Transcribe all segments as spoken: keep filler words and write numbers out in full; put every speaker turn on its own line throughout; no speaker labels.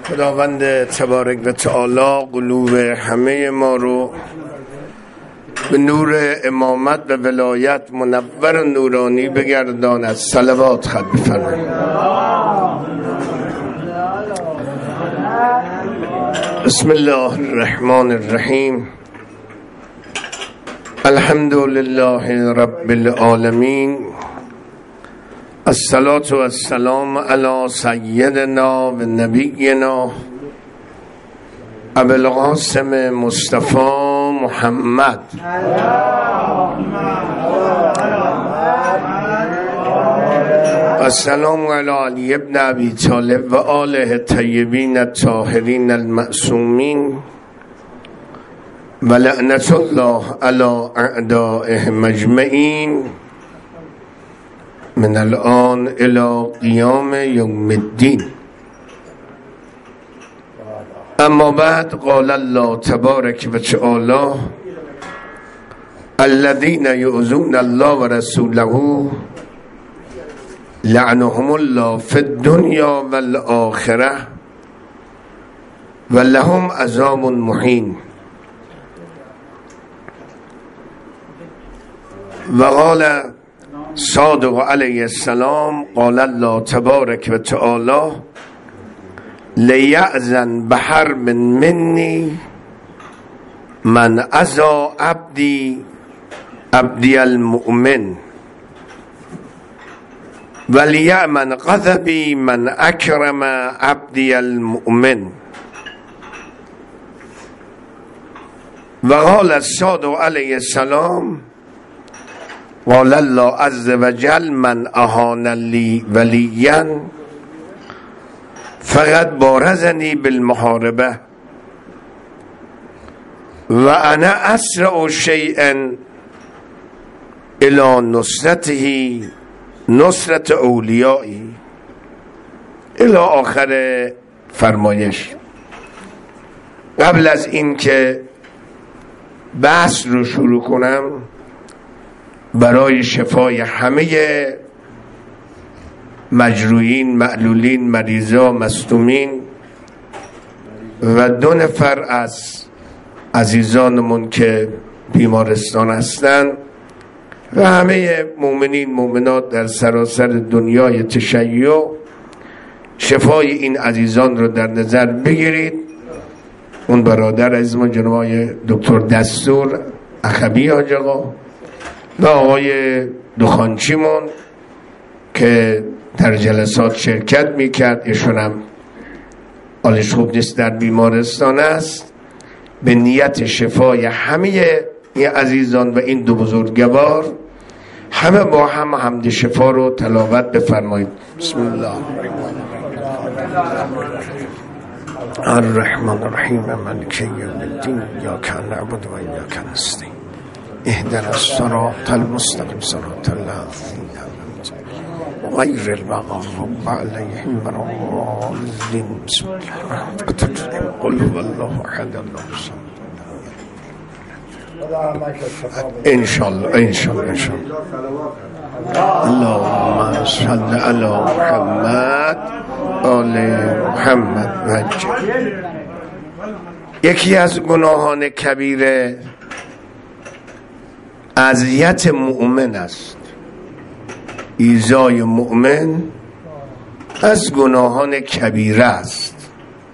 خداوند تبارک و تعالی قلوب همه ما رو به نور امامت و ولایت منور و نورانی بگرداند. صلوات خط بفرمایید. بسم الله الرحمن الرحیم. الحمد لله رب العالمین. الصلاة والسلام علی سیدنا و نبینا ابو القاسم مصطفی محمد السلام علی علی ابن ابی طالب و آله الطیبین الطاهرین المعصومین و لعنت الله علی اعدائهم اجمعین من الان الى قیام یوم الدین. اما بعد قال الله تبارک و تعالی الذين يؤذون الله ورسوله لعنهم الله في الدنيا والآخرة ولهم عذاب مهين. وقال صادق علیه السلام قال الله تبارک و تعالی لیأذن بحرب منی من عزا عبدی عبدی المؤمن ولیأمن غضبی من اکرم عبدی المؤمن. وقال الصادق علیه السلام قال الله عز وجل من اهان لی ولیا فقد بارزنی بالمحاربه و انا اسرع شیئا الى نصرته نصرت اولیایی الی آخر فرمایش. قبل از این که بحث رو شروع کنم برای شفای همه مجروحین، معلولین، مریضا، مصدومین و دو نفر از عزیزانمون که بیمارستان هستند و همه مؤمنین مؤمنات در سراسر دنیای تشیع شفای این عزیزان رو در نظر بگیرید. اون برادر عزیزمون جناب دکتر دستور اخوی حاج آقا و آقای دخانچیمون که در جلسات شرکت میکرد، ایشون هم حالش خوب نیست، در بیمارستان است، به نیت شفای همه این عزیزان و این دو بزرگوار همه با هم حمد شفا رو تلاوت بفرمایید. بسم الله الرحمن الرحیم مالک یوم الدین ایاک نعبد و ایاک نستعین اهدنا الصراط المستقیم صراط الذین غیر المغضوب علیهم ولا الضالین. بسم الله الرحمن الرحیم قل هو الله احد الله الصمد. ان شاء الله ان شاء الله ان شاء الله. اللهم صل علی محمد آل محمد وجه. یکی از گناهان کبیره اذیت مؤمن است. ایذای مؤمن از گناهان کبیره است.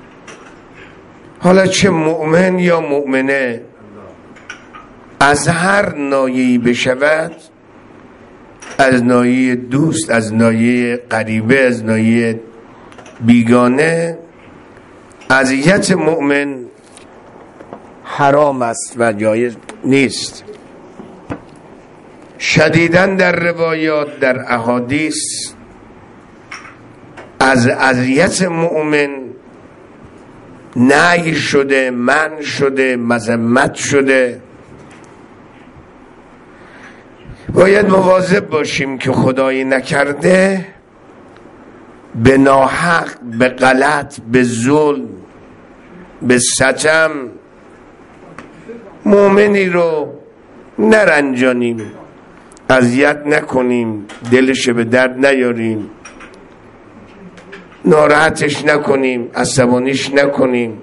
حالا چه مؤمن یا مؤمنه از هر ناحیه‌ای بشود، از ناحیه دوست، از ناحیه غریبه، از ناحیه بیگانه، اذیت مؤمن حرام است و جایز نیست. شدیداً در روایات، در احادیث از اذیت مؤمن نهی شده، منع شده، مذمت شده. باید مواظب باشیم که خدایی نکرده به ناحق، به غلط، به ظلم، به ستم مؤمنی رو نرنجانیم، اذیت نکنیم، دلش به درد نیاریم. ناراحتش نکنیم، عصبانیش نکنیم.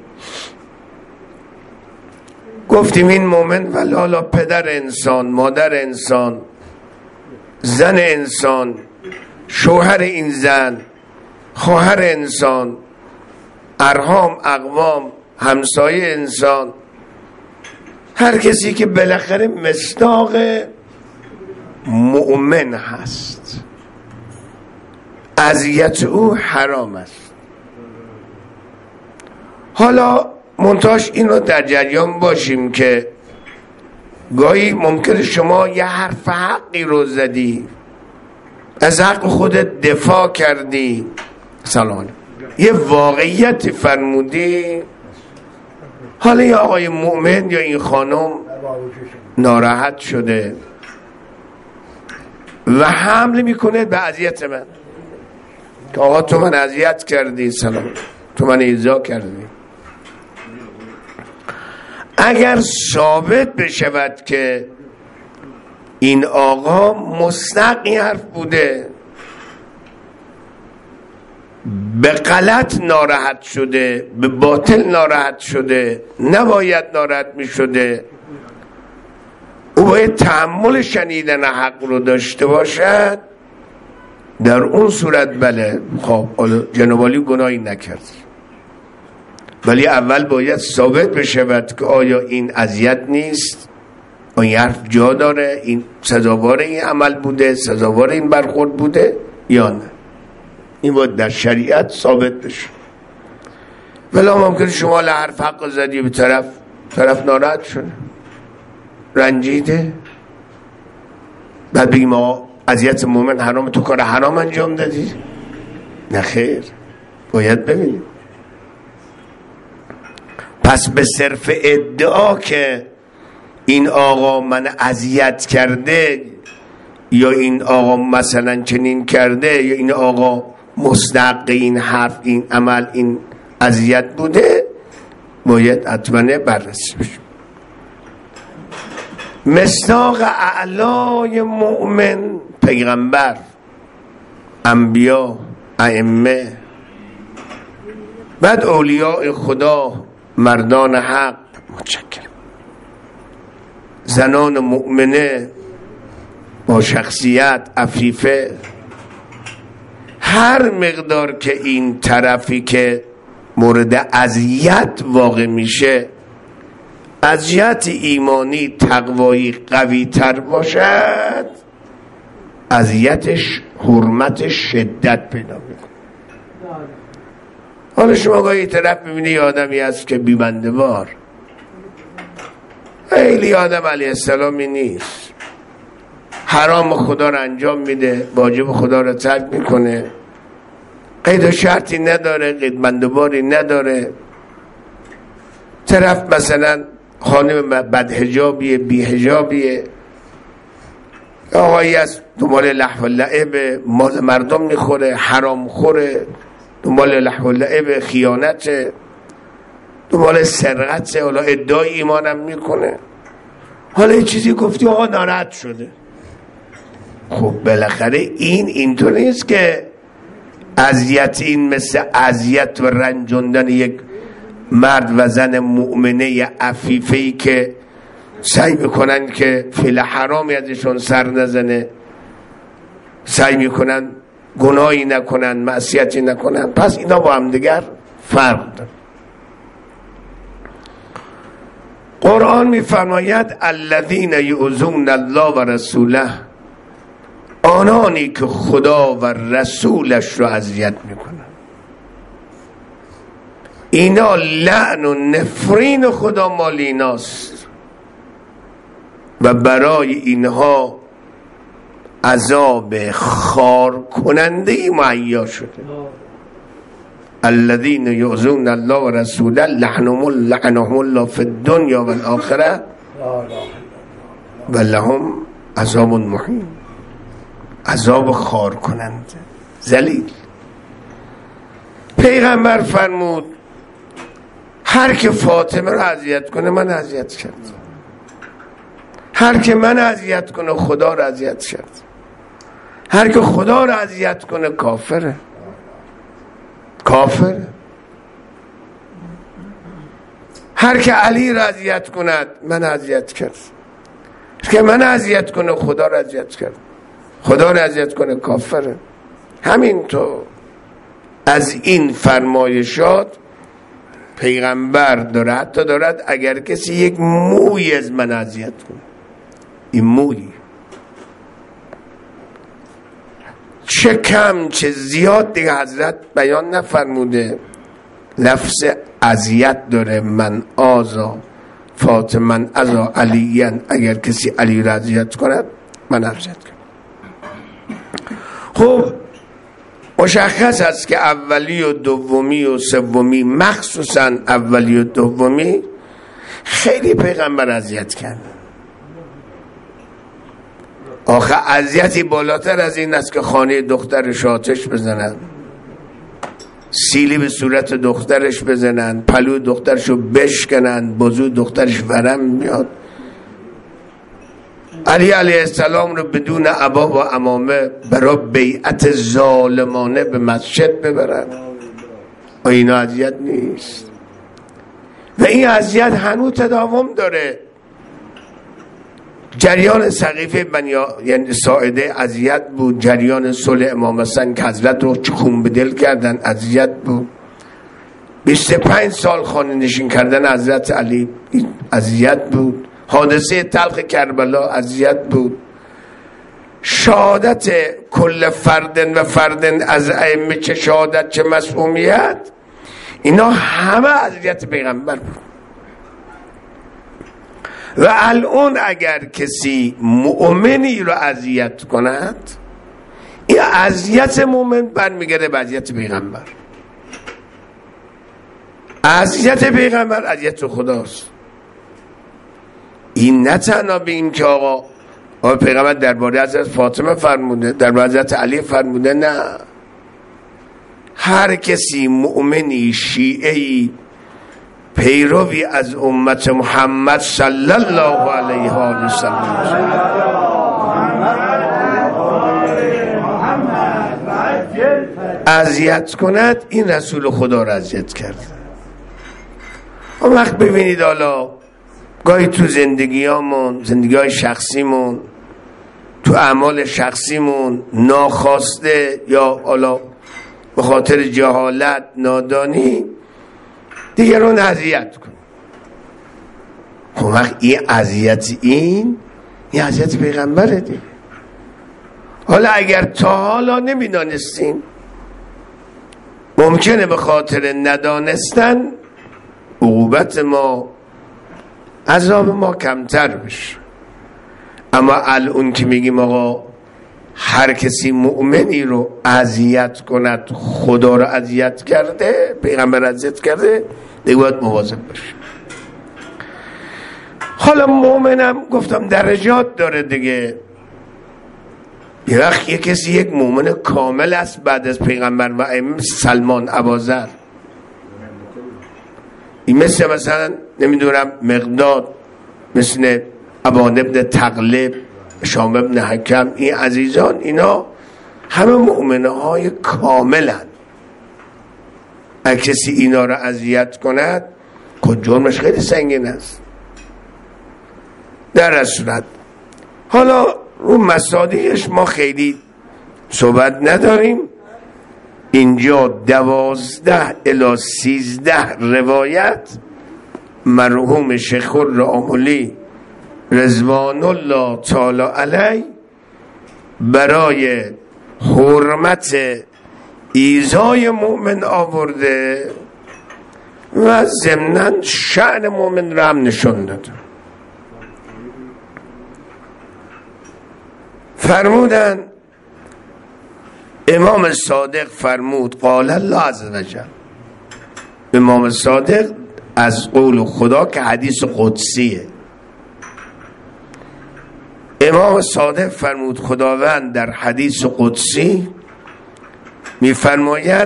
گفتیم این مومن ولالا پدر انسان، مادر انسان، زن انسان، شوهر این زن، خواهر انسان، ارحام، اقوام، همسایه انسان، هر کسی که بالاخره مصداق مؤمن هست، اذیت او حرام است. حالا منتاش این رو در جریان باشیم که گاهی ممکنه شما یه حرف حقی رو زدی، از حق خودت دفاع کردی، سلام یه واقعیت فرمودی، حالا یا آقای مؤمن یا این خانم ناراحت شده و حمله میکنه به اذیت من که آقا تو من اذیت کردی، سلام تو من ایذا کردی. اگر ثابت بشود که این آقا مستقی حرف بوده، به غلط ناراحت شده، به باطل ناراحت شده، نباید ناراحت می شده، او باید تحمل شنیدن حق رو داشته باشد، در اون صورت بله خب جناب عالی گناهی نکرد، ولی اول باید ثابت بشود که آیا این اذیت نیست، این حرف جا داره، این سزاوار این عمل بوده، سزاوار این برخورد بوده یا نه. این باید در شریعت ثابت بشه. ولی ممکنه شما لحرف حق زدی به طرف، طرف ناراحت شده، رنجیده، بعد بگیم آقا اذیت مومن حرام، تو کار حرام انجام دادی؟ نه خیر، باید ببینیم. پس به صرف ادعا که این آقا من اذیت کرده یا این آقا مثلا چنین کرده یا این آقا مستحق این حرف، این عمل، این اذیت بوده، باید حتما بررسی بشه. مصداق اعلای مؤمن پیغمبر، انبیا، ائمه، بعد اولیاء خدا، مردان حق، متشکرم، زنان مؤمنه با شخصیت عفیفه. هر مقدار که این طرفی که مورد اذیت واقع میشه اذیت ایمانی تقوایی قوی تر باشد، اذیتش حرمتش شدت پیدا میکنه. حالا شما گاهی طرف میبینی یه آدمی هست که بیبنده بار، خیلی آدم علیه السلامی نیست، حرام خدا رو انجام میده، واجب خدا رو ترک میکنه، قید و شرطی نداره، قید بندباری نداره. طرف مثلا خانم بدحجابیه، بیحجابیه، آقایی از دنبال لهو و لعب، مال مردم میخوره، حرام خوره، دنبال لهو و لعب، خیانت، دنبال سرقت، حالا ادعای ایمانم میکنه. حالا یه چیزی گفتی آقا ناراحت شده. خب بالاخره این اینطور نیست که اذیت این مثل اذیت و رنجوندن یک مرد و زن مؤمنه عفیفه‌ای که سعی میکنن که فعل حرامی ازشون سر نزنه، سعی میکنن گناهی نکنن، معصیتی نکنن. پس اینا با هم دیگر فرق دارن. قرآن میفرماید الذین یؤذون الله و رسوله، آنانی که خدا و رسولش رو اذیت میکنن، اینا لعن و نفرین خدا مال ایناست و برای اینها عذاب خار کننده ای مهیا شده. الذین یؤذون الله و رسوله لعنهم لعنهم الله فی الدنیا و الاخره و لهم عذاب مهین، عذاب خار کننده ذلیل. پیغمبر فرمود هر که فاطمه رو اذیت کنه من اذیت کرد، هر که من اذیت کنه خدا رو اذیت کرد، هر که خدا رو اذیت کنه کافره. کافر. هر که علی را اذیت کند من اذیت کرد، که من اذیت کنه خدا را اذیت کرد، خدا را اذیت کنه کافره. همینطور از این فرمایشات پیغمبر داره، حتی دارد اگر کسی یک موی از من اذیت کنه، این موی چه کم چه زیاد دیگه حضرت بیان نفرموده، لفظ اذیت داره، من آزا فاطمه ازا علیین، اگر کسی علی را اذیت کند من اذیت کنم. خب مشخص است که اولی و دومی و سومی، مخصوصا اولی و دومی خیلی پیغمبر اذیت کرد. آخه اذیتی بالاتر از این است که خانه دخترش آتش بزنن، سیلی به صورت دخترش بزنن، پلو دخترشو بشکنن، بازو دخترش ورم میاد. علی علیه السلام رو بدون عبا و عمامه برای بیعت ظالمانه به مسجد ببرن. این اذیت نیست؟ و این اذیت هنوز تداوم داره. جریان سقیفه بنی یعنی ساعده اذیت بود، جریان صلح امام حسن که حضرت رو خون به دل کردن اذیت بود، بیست و پنج سال خانه نشین کردن حضرت علی اذیت بود، حادثه تلخ کربلا اذیت بود، شهادت کل فردن و فردن از ائمه، چه شهادت چه مسئولیت، اینا همه اذیت پیغمبر بود. و الان اگر کسی مؤمنی رو اذیت کند، این اذیت مؤمن برمیگرده به اذیت پیغمبر. اذیت پیغمبر اذیت خداست. این نه تنها به این که آقا آقا پیغمبر درباره حضرت فاطمه فرموده، درباره حضرت علی فرموده، نه، هر کسی مؤمنی، شیعه‌ای، پیروی از امت محمد صلی الله علیه و سلم اذیت کند، این رسول خدا را اذیت کرد. اون وقت ببینید حالا گاهی تو زندگیامون، زندگی های شخصیمون، تو اعمال شخصیمون ناخواسته یا حالا به خاطر جهالت، نادانی دیگران اذیت کن. خب وقت این اذیت این این اذیت پیغمبره دیگه. حالا اگر تا حالا نمیدانستین، ممکنه به خاطر ندانستن عقوبت ما، عذاب ما کمتر بشه. اما الان که میگیم آقا هر کسی مؤمنی رو اذیت کند خدا رو اذیت کرده، پیغمبر اذیت کرده، دیگه باید مواظب باشه. حالا مؤمنم گفتم درجات داره دیگه. یه وقت یه کسی یک مؤمن کامل است بعد از پیغمبر و ائمه، سلمان اباذر، این مثل مثلا نمیدونم مقداد، مثل ابان ابن تغلب، شام ابن حکم، این عزیزان اینا همه مؤمنه های کاملن. اگه کسی اینا رو اذیت کند که جرمش خیلی سنگین است. در صورت حالا رو مصادیقش ما خیلی صحبت نداریم. اینجا دوازده الی سیزده روایت مرحوم شیخ الراملی رضوان الله تعالی علیه برای حرمت ایذای مؤمن آورده و ضمناً شأن مؤمن را هم نشان داده. فرمودن امام صادق فرمود قال الله عز وجل، امام صادق از قول خدا که حدیث قدسیه، امام صادق فرمود خداوند در حدیث قدسی میفرماید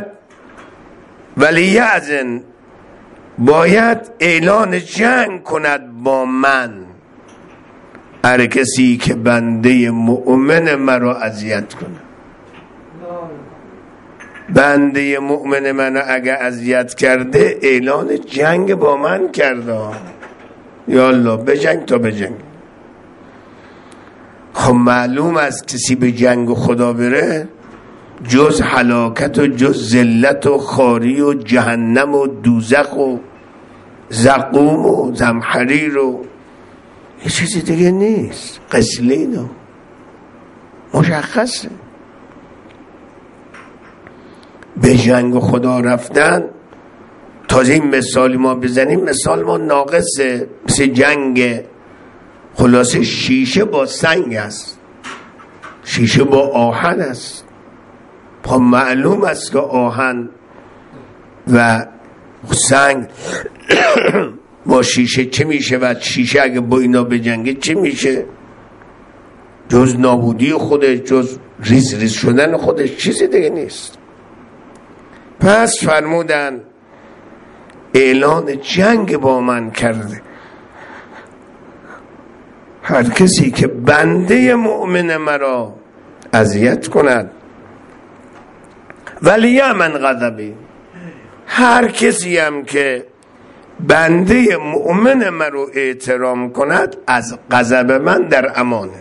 ولیأذن، باید اعلان جنگ کند با من هر کسی که بنده مؤمن مرا اذیت کنه. بنده مؤمن منو اگه اذیت کرده اعلان جنگ با من کرده. یا الله بجنگ تا بجنگ. خب معلوم است کسی به جنگ خدا بره جز هلاکت و جز ذلت و خاری و جهنم و دوزخ و زقوم و زمحریر و یه چیزی دیگه نیست. قسلین و مشخصه. به جنگ خدا رفتن، تازه این مثالی ما بزنیم مثال ما ناقصه، مثل جنگ خلاصه شیشه با سنگ است، شیشه با آهن است. خب معلوم است که آهن و سنگ با شیشه چه میشه و شیشه اگه با اینا بجنگه چه میشه؟ جز نابودی خودش، جز ریز ریز شدن خودش، چیزی دیگه نیست. پس فرمودن اعلان جنگ با من کرده هر کسی که بنده مؤمن مرا اذیت کند. ولی من غضبی، هر کسی هم که بنده مؤمن مرا احترام کند از غضب من در امانه.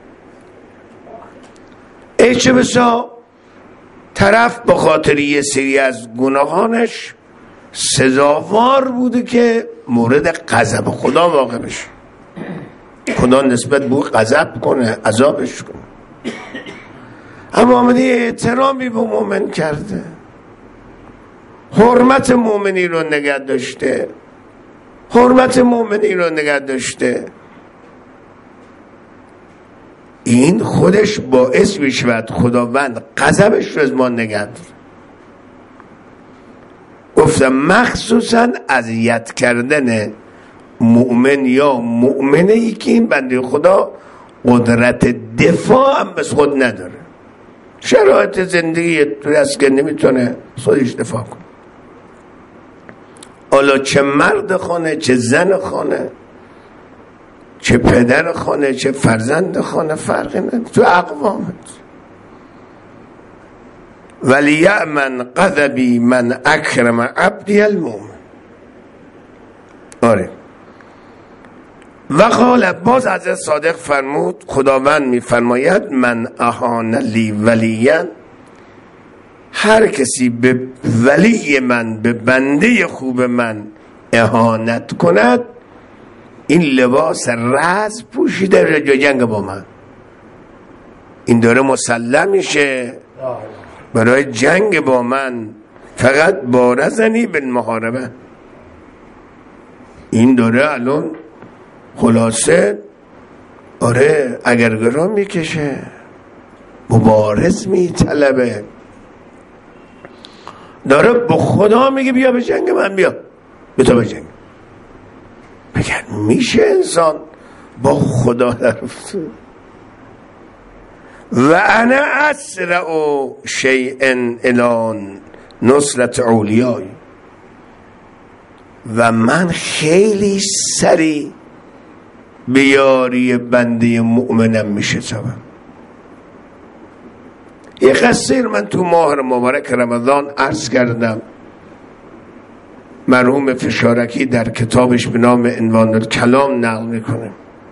ای چه بسا طرف به خاطر یه سری از گناهانش سزاوار بوده که مورد غضب خدا واقع بشه، خدا نسبت به او غضب کنه، عذابش کنه، اما آمده احترامی به مؤمن کرده، حرمت مؤمنی رو نگه داشته، حرمت مؤمنی رو نگه داشته. این خودش باعث میشود خداوند غضبش رو از ما نگه داره. گفتم مخصوصا اذیت کردن مؤمن یا مؤمنه ای که این بنده خدا قدرت دفاع هم بس خود نداره، شرایط زندگی طوری است که نمیتونه خودش دفاع کنه. حالا چه مرد خانه، چه زن خانه، چه پدر خانه، چه فرزند خانه، فرقی نداره تو اقوامت. ولی یأمن غضبی من اکرم عبدی المؤمن. آره. و قال باز حضرت صادق فرمود، خداوند میفرماید من اهان لی ولیا، هر کسی به ولی من، به بنده خوب من اهانت کند این لباس رز پوشیده رجا جنگ با من، این داره مسلح میشه برای جنگ با من. فقط بارزنی بالمحاربه، این داره الان خلاصه آره اگر گرام میکشه، مبارز میطلبه، داره به خدا میگه بیا به جنگ من، بیا به تو به جنگ. بگن میشه انسان با خدا درفت؟ و انا اسرع شیء الان نصرت اولیای، و من خیلی سریع به یاری بنده مؤمنم میشه سبب. یه قصیر من تو ماه مبارک رمضان عرض کردم، مرحوم فشارکی در کتابش به نام عنوان الکلام نقل میکنه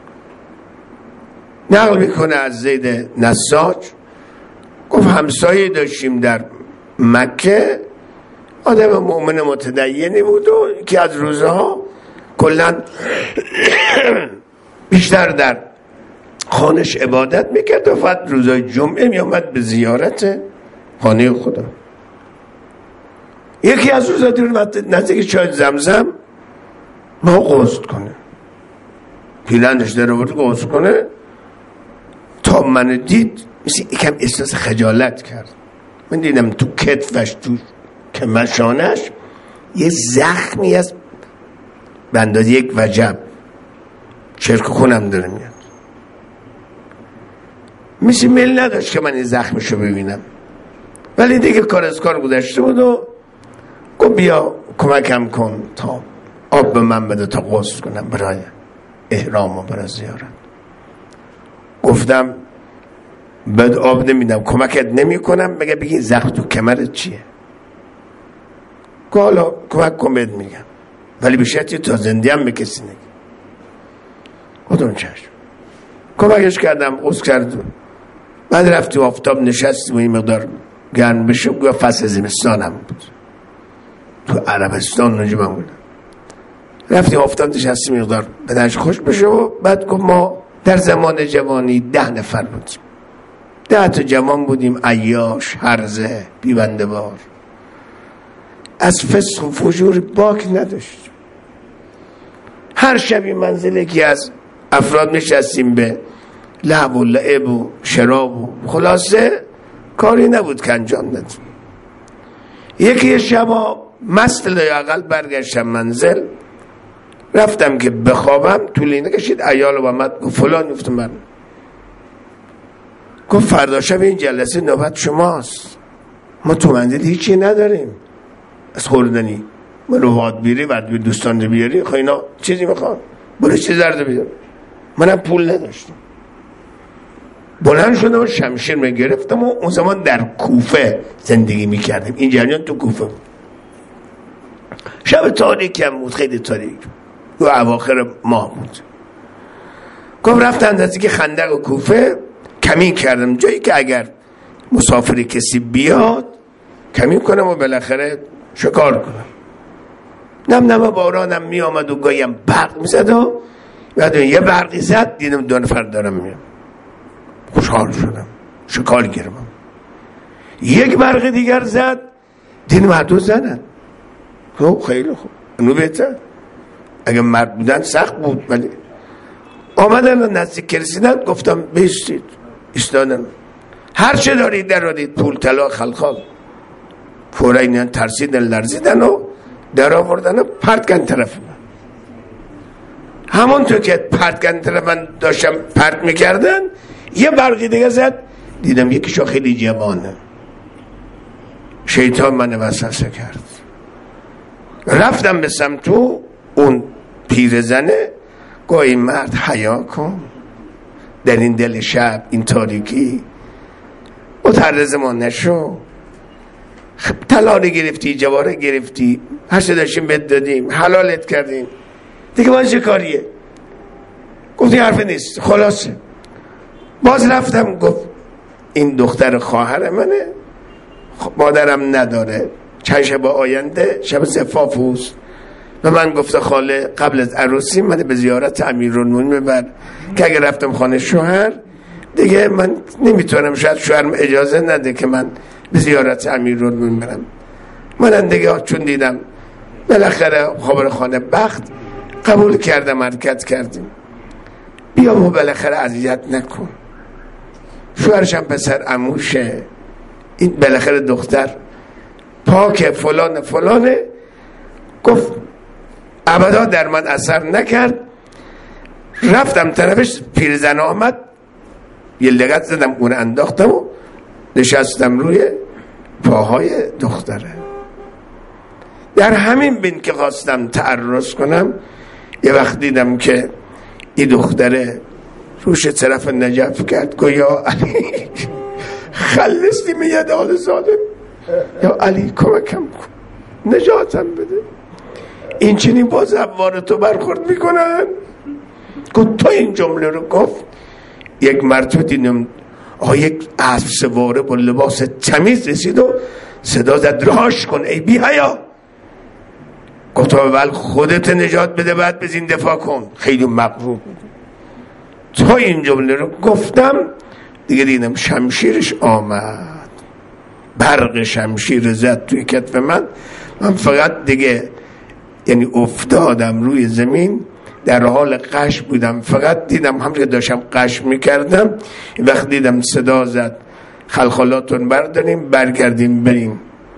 نقل میکنه از زید نساج. گفت همسایه داشتیم در مکه، آدم مؤمن متدینی بود و که از روزها کلن بیشتر در خانش عبادت میکرد و فقط روزای جمعه میامد به زیارت خانه خدا. یکی از روزا دیر نزدیک چای زمزم ما غسل کنه، پیلندش در آورد غسل کنه، تا من دید مثل یکم احساس خجالت کرد. من دیدم تو کتفش، تو کمرشانش یه زخمی از به اندازه یک وجب چرک خونم داره میاد. مثل میل نداشت که من این زخمشو ببینم، ولی دیگه کار از کار گذشته بود و گفت بیا کمکم کن تا آب به من بده تا غسل کنم برای احرام و برای زیارت. گفتم بعد آب نمیدم، کمکت نمی کنم. مگه بگی زخم تو کمرت چیه؟ که حالا کمک کن بهت میگم، ولی به شرطی تا زنده هم به کسی نگی. خودمون چشم کمکش کردم، عذر کرد. بعد رفت تو آفتاب نشستیم و این مقدار گرم بشه، گویا فصل زمستانم بود، تو عربستان اونجا من بودم. رفتیم آفتاب نشستیم مقدار بدنش خوش بشه و بعد گفت ما در زمان جوانی ده نفر بودیم، ده تا جوان بودیم، عیاش، هرزه، بیبنده بار، از فسق و فجور باک نداشت. هر شبی منزل یکی از افراد نشستیم به لعب و لعب و شراب و خلاصه کاری نبود که انجام ندیم. یکی شبا مست لااقل برگشتم منزل، رفتم که بخوابم، طولی نکشید عیال و آمد گفت فلان، گفتم من. گفت فردا شب این جلسه نوبت شماست، ما تو منزل هیچی نداریم از خوردنی، ما رو واد بیری ورد بیر دوستان رو بیاری، خب اینا چیزی میخوان، برای چی زرده بیار، منم پول نداشتم. بلند شدم و شمشیر میگرفتم و اون زمان در کوفه زندگی میکردیم، این جریان تو کوفه بود. شب تاریک هم بود، خیلی تاریک و اواخر ماه بود. گفت رفتم نزدیک خندق و کوفه کمین کردم، جایی که اگر مسافری کسی بیاد کمین کنم و بالاخره شکار کنم. نم نم بارانم می آمد و گاهیم برق می زد و بعد یه برقی زد، دیدم دو نفر دارم میام، خوشحال شدم، شکار گرمم. یک برق دیگر زد، دیدم هر دو زدن. خب خیلی خوب، اونو بهتر، اگه مرد بودن سخت بود. ولی آمدن و نزدیک رسیدن، گفتم بیستید، ایستادن. هر چه دارید در دارید، پول طلا خلخال. فورا اینا ترسیدن، لرزیدن و در آوردن و پرت کن طرف من. همون تو که پرت کن طرف من داشتم پرت میکردن، یه برقی دیگه زد، دیدم یکیشو خیلی جوانه. شیطان من وسوسه کرد، رفتم به سمت اون پیرزنه، گوی مرد حیا کن، در این دل شب این تاریکی متعرض ما نشو. طلا گرفتی، جواره گرفتی، هر چه داشتیم بهت دادیم، حلالت کردیم، دیگه باید چه کاریه؟ گفتی حرف نیست. خلاصه باز رفتم، گفت این دختر خواهر منه، مادرم نداره، چند شب آینده شب زفاف اوست و من گفته خاله قبل از عروسی من به زیارت امیرالمومنین ببر، که اگر رفتم خانه شوهر دیگه من نمیتونم، شاید شوهرم اجازه نده که من به زیارت امیرالمومنین برم. من دیگه چون دیدم بالاخره خبر خانه بخت، قبول کردم، حرکت کردیم. بیا و بالاخره اذیت نکن، شوهرشم پسر عموشه، این بالاخره دختر پاک فلان فلانه. گفت ابدا در من اثر نکرد. رفتم طرفش، پیرزن آمد، یه لگد زدم اون انداختم و نشستم روی پاهای دختره. در همین بین که خواستم تعرض کنم، یه وقت دیدم که این دختره روش طرف نجف کرد، گو یا علی خلصتی من ید آل ظالم، یا علی کمکم کن، نجاتم بده، این چنین باز ابوار تو برخورد میکنن. گفت تو این جمله رو گفت، یک مرتبه دیدم آه یک اسب سواره با لباس تمیز رسید و صدا زد رهاش کن ای بی حیا. گفت اول خودت نجات بده بعد بزین دفاع کن. خیلی مغرور بود. تا این جمله رو گفتم دیگه دیدم شمشیرش آمد، برق شمشیر زد توی کتف من. من فقط دیگه یعنی افتادم روی زمین، در حال قش بودم، فقط دیدم همون که داشتم قش میکردم، این وقت دیدم صدا زد خلخالاتون برداریم برگردیم بریم.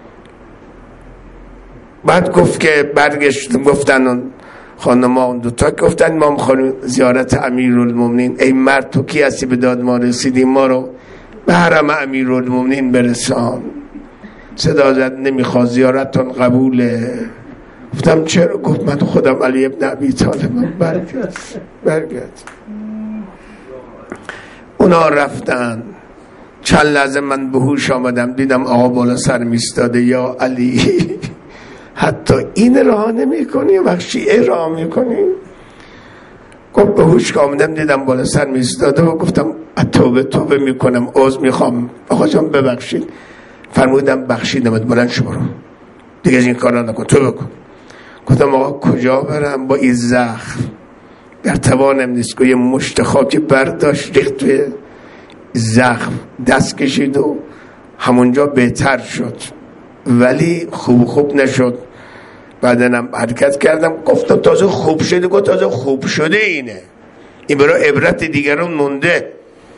بعد گفت که برگشتم، گفتن خانم ها دوتا گفتن ما میخوایم زیارت امیرالمومنین. ای مرد تو کی هستی به داد ما رسیدیم، ما رو به حرم امیرالمومنین برسان. صدا زد نمیخواد زیارتتون قبوله. گفتم چرا؟ گفت من خودم علی ابن ابی طالب. برگرد برگرد. اونا رفتن چند لحظه من به هوش آمدم، دیدم آقا بالا سر میستاده. یا علی حتی این راه نمی کنی و شیعه راه می کنی؟ گفت به هوش آمدم دیدم بالا سر میستاده و گفتم توبه توبه میکنم، عذر میخوام آقا جان ببخشید. فرمودم بخشیدمت، بلند شو برو دیگه این کارا نکن، تو بکن. گفتم آقا کجا برم با این زخم؟ در توانم نیست که یه مشت خاکی برداشت ریخت توی زخم، دست کشید و همونجا بهتر شد، ولی خوب خوب نشد. بعدنم حرکت کردم گفتم تازه خوب شده. گفت تازه خوب شده اینه، این برای عبرت دیگران مونده،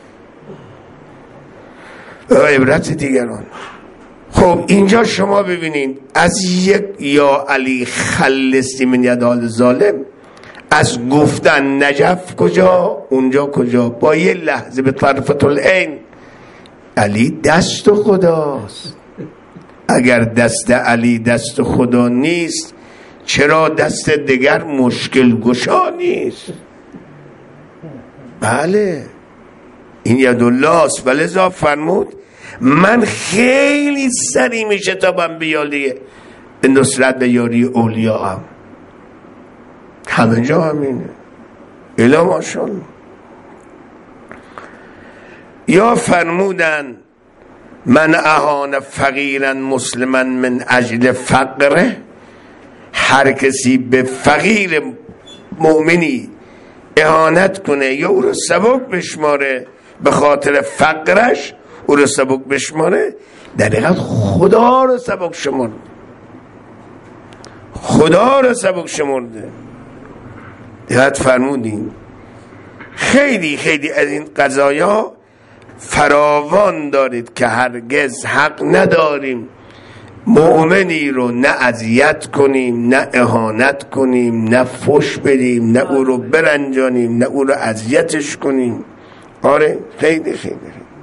برای عبرت دیگران. خب اینجا شما ببینید از یک یا علی خلصی من یدال ظالم، از گفتن نجف کجا اونجا کجا، با یه لحظه به طرفت العین علی دست خداست. اگر دست علی دست خدا نیست، چرا دست دیگر مشکل گشا نیست؟ بله این یدالله است. ولذا فرمود من خیلی سری میشه تابم بیالیه به نصرت و یاری اولیاء هم. همه جا همینه الا ماشاءالله. یا فرمودن من اهان فقیرا مسلما من اجل فقره، هر کسی به فقیر مؤمنی اهانت کنه یا او رو سبک بشماره به خاطر فقرش، او رو سبک بشماره، در حقیقت خدا رو سبک شمرده، خدا رو سبک شمرده. دقت فرمودین خیلی خیلی از این قضایا فراوان دارید که هرگز حق نداریم مؤمنی رو نه اذیت کنیم، نه اهانت کنیم، نه فحش بدیم، نه او رو برنجانیم، نه او رو اذیتش کنیم. آره خیلی خیلی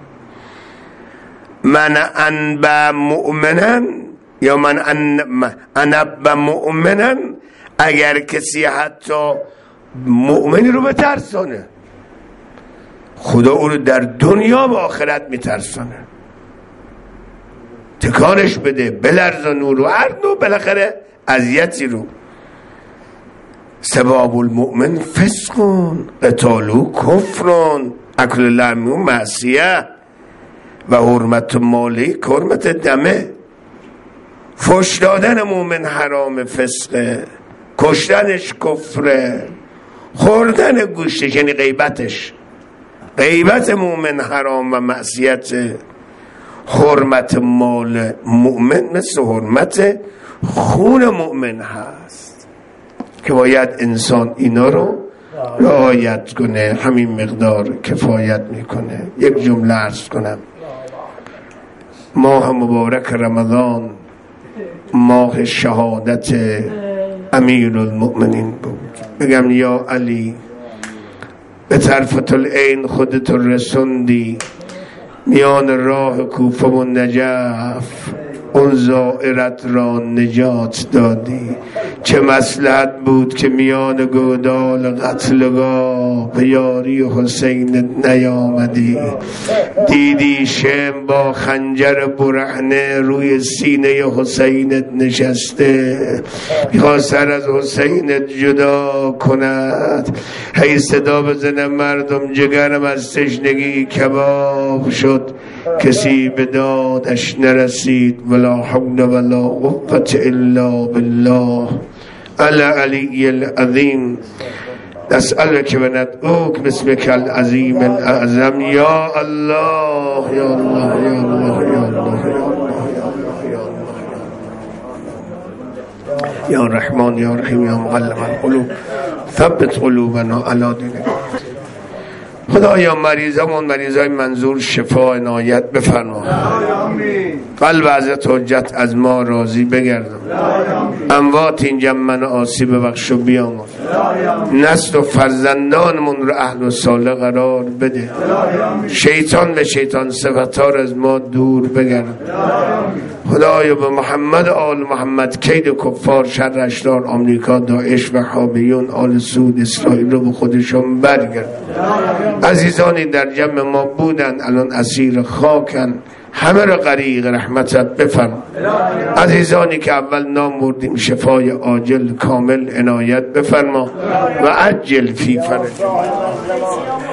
من انب مؤمنن یا من انب مؤمنن، اگر کسی حتی مؤمنی رو بترسانه، خدا او رو در دنیا و آخرت میترسانه، تکانش بده، بلرزان او رو، هر نوع بالاخره اذیتی رو. سباب المؤمن فسقون قتالو کفرون اکل لحمه معصیه و حرمت مالی حرمت دمه. فحش دادن مؤمن حرام، فسقه، کشتنش کفره، خوردن گوشتش یعنی غیبتش، غیبت مؤمن حرام و معصیت. حرمت مال مؤمن مثل حرمت خون مؤمن هست که باید انسان اینا رو رعایت کنه. همین مقدار کفایت میکنه. یک جمله عرض کنم. ماه مبارک رمضان ماه شهادت امیر المؤمنین بود. بگم یا علی به طرفت العین خودت رسوندی، میان راه کوفه و نجف اون زائرت را نجات دادی. چه مصلحت بود که میان گودال قتلگاه به یاری حسین نیامدی. دیدی شم با خنجر برهنه روی سینه حسینت نشسته، میخواد سر از حسینت جدا کند. هی صدا بزنه مردم جگرم از تشنگی کباب شد، کسی به دادش نرسید. ولا حول ولا قوة الا بالله العلی العظیم. نسألك و ندعوك باسمك العظیم الاعظم. یا الله یا الله یا الله یا الله یا رحمان یا رحیم یا مقلب القلوب ثبت قلوبنا علی دینک. خدایا مریضمون مریضای منظور شفا عنایت بفرما. قلب حضرت حجت از ما راضی بگردم. اموات این جمعن آسیب ببخش و بیامرز، نسل و فرزندانمون رو اهل و صالح قرار بده، شیطان به شیطان صفتار از ما دور بگرد. خدایا به محمد آل محمد کید کفار، شر اشرار آمریکا، داعش، وهابیون، آل سعود، اسرائیل رو به خودشون برگرد. عزیزانی در جمع ما بودن الان اسیر خاکن، همه را غریق رحمتت بفرما. عزیزانی که اول نام بردیم شفای عاجل کامل عنایت بفرما و عجل فی فرج.